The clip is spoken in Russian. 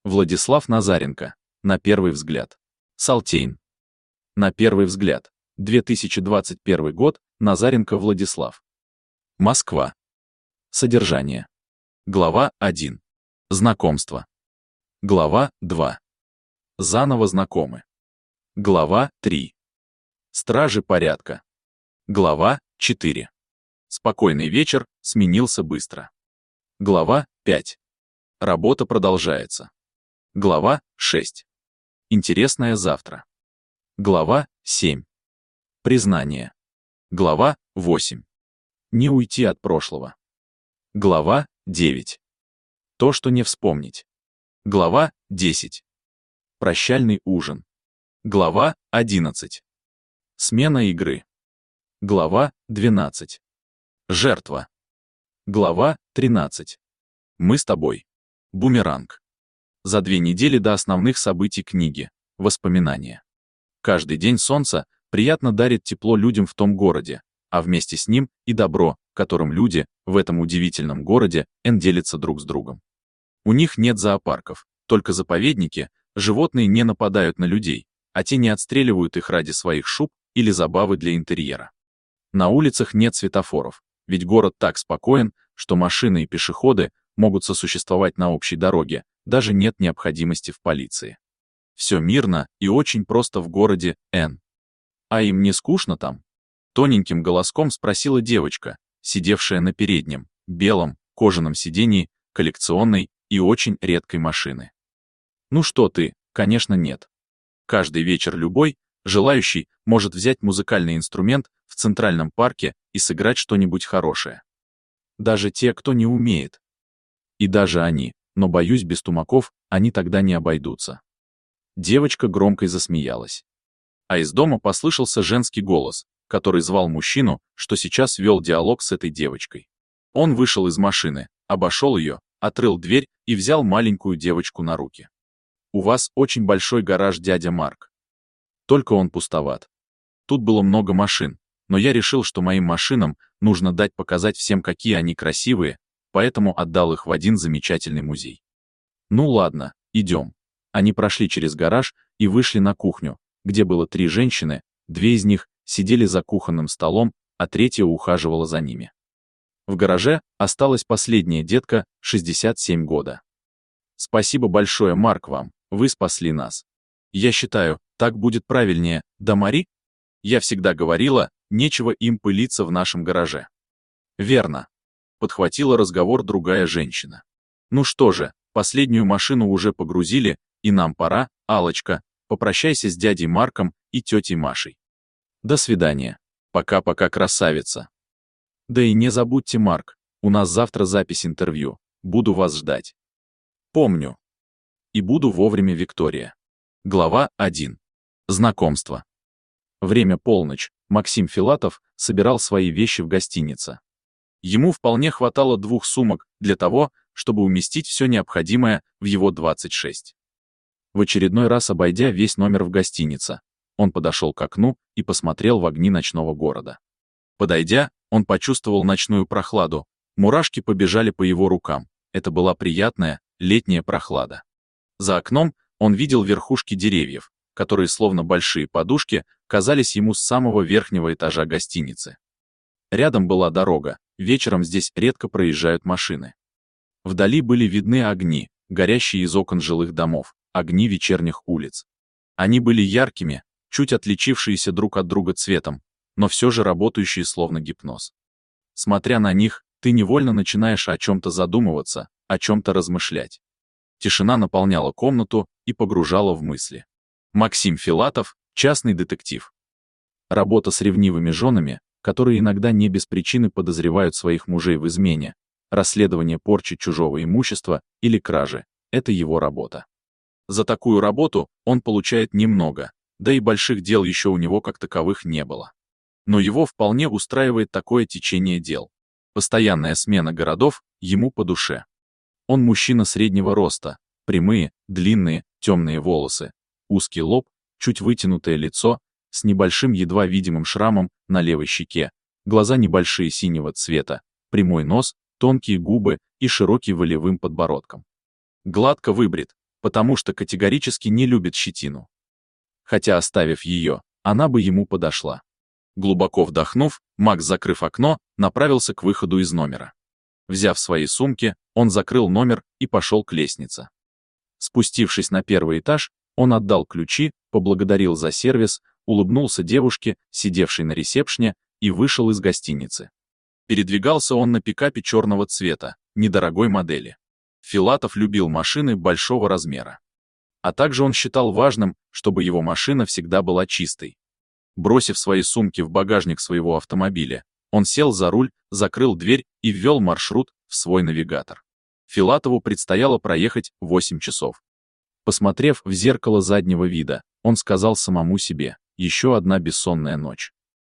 Владислав Назаренко. На первый взгляд. Салтейн. На первый взгляд. 2021 год. Назаренко Владислав. Москва. Содержание. Глава 1. Знакомство. Глава 2. Заново знакомы. Глава 3. Стражи порядка. Глава 4. Спокойный вечер сменился быстро. Глава 5. Работа продолжается. Глава 6. Интересное завтра. Глава 7. Признание. Глава 8. Не уйти от прошлого. Глава 9. То, что не вспомнить. Глава 10. Прощальный ужин. Глава 11. Смена игры. Глава 12. Жертва. Глава 13. Мы с тобой. Бумеранг. За 2 недели до основных событий книги. Воспоминания. Каждый день солнца приятно дарит тепло людям в том городе, а вместе с ним и добро, которым люди в этом удивительном городе делятся друг с другом. У них нет зоопарков, только заповедники, животные не нападают на людей, а те не отстреливают их ради своих шуб или забавы для интерьера. На улицах нет светофоров, ведь город так спокоен, что машины и пешеходы могут сосуществовать на общей дороге, даже нет необходимости в полиции. Все мирно и очень просто в городе Н. А им не скучно там? Тоненьким голоском спросила девочка, сидевшая на переднем, белом, кожаном сидении коллекционной и очень редкой машины. Ну что ты, конечно нет. Каждый вечер любой, желающий, может взять музыкальный инструмент в Центральном парке и сыграть что-нибудь хорошее. Даже те, кто не умеет. И даже они, но, боюсь, без тумаков они тогда не обойдутся. Девочка громко засмеялась. А из дома послышался женский голос, который звал мужчину, что сейчас вел диалог с этой девочкой. Он вышел из машины, обошел ее, открыл дверь и взял маленькую девочку на руки. «У вас очень большой гараж, дядя Марк. Только он пустоват. Тут было много машин, но я решил, что моим машинам нужно дать показать всем, какие они красивые, поэтому отдал их в один замечательный музей. Ну ладно, идем». Они прошли через гараж и вышли на кухню, где было 3 женщины, 2 из них сидели за кухонным столом, а 3-я ухаживала за ними. В гараже осталась последняя детка, 67 года. «Спасибо большое, Марк, вам, вы спасли нас. Я считаю, так будет правильнее, да, Мари? Я всегда говорила, нечего им пылиться в нашем гараже». «Верно», — подхватила разговор другая женщина. «Ну что же, последнюю машину уже погрузили, и нам пора, Аллочка, попрощайся с дядей Марком и тетей Машей. До свидания. Пока-пока, красавица. Да и не забудьте, Марк, у нас завтра запись интервью, буду вас ждать». «Помню. И буду вовремя, Виктория». Глава 1. Знакомство. Время полночь, Максим Филатов собирал свои вещи в гостинице. Ему вполне хватало 2 сумок для того, чтобы уместить все необходимое в его 26. В очередной раз обойдя весь номер в гостинице, он подошел к окну и посмотрел в огни ночного города. Подойдя, он почувствовал ночную прохладу, мурашки побежали по его рукам, это была приятная, летняя прохлада. За окном он видел верхушки деревьев, которые словно большие подушки казались ему с самого верхнего этажа гостиницы. Рядом была дорога, вечером здесь редко проезжают машины. Вдали были видны огни, горящие из окон жилых домов, огни вечерних улиц. Они были яркими, чуть отличившиеся друг от друга цветом, но все же работающие словно гипноз. Смотря на них, ты невольно начинаешь о чем-то задумываться, о чем-то размышлять. Тишина наполняла комнату и погружала в мысли. Максим Филатов, частный детектив. Работа с ревнивыми женами, которые иногда не без причины подозревают своих мужей в измене, расследование порчи чужого имущества или кражи – это его работа. За такую работу он получает немного, да и больших дел еще у него как таковых не было. Но его вполне устраивает такое течение дел. Постоянная смена городов ему по душе. Он мужчина среднего роста, прямые, длинные, темные волосы, узкий лоб, чуть вытянутое лицо, с небольшим едва видимым шрамом на левой щеке, глаза небольшие синего цвета, прямой нос, тонкие губы и широкий волевым подбородком. Гладко выбрит, потому что категорически не любит щетину. Хотя, оставив ее, она бы ему подошла. Глубоко вдохнув, Макс, закрыв окно, направился к выходу из номера. Взяв свои сумки, он закрыл номер и пошел к лестнице. Спустившись на первый этаж, он отдал ключи, поблагодарил за сервис, улыбнулся девушке, сидевшей на ресепшне, и вышел из гостиницы. Передвигался он на пикапе черного цвета, недорогой модели. Филатов любил машины большого размера. А также он считал важным, чтобы его машина всегда была чистой. Бросив свои сумки в багажник своего автомобиля, он сел за руль, закрыл дверь и ввел маршрут в свой навигатор. Филатову предстояло проехать 8 часов. Посмотрев в зеркало заднего вида, он сказал самому себе: еще одна бессонная ночь.